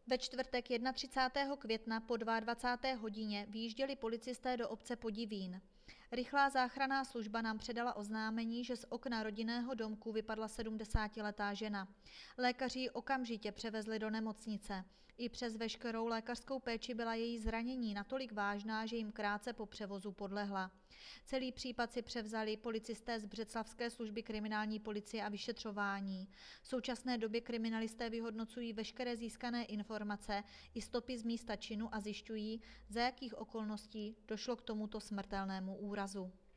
Ve čtvrtek 31. května po 22. hodině vyjížděli policisté do obce Podivín. Rychlá záchranná služba nám předala oznámení, že z okna rodinného domku vypadla 70letá žena. Lékaři ji okamžitě převezli do nemocnice. I přes veškerou lékařskou péči byla její zranění natolik vážná, že jim krátce po převozu podlehla. Celý případ si převzali policisté z břeclavské služby kriminální policie a vyšetřování. V současné době kriminalisté vyhodnocují veškeré získané informace i stopy z místa činu a zjišťují, za jakých okolností došlo k tomuto smrtelnému úrazu.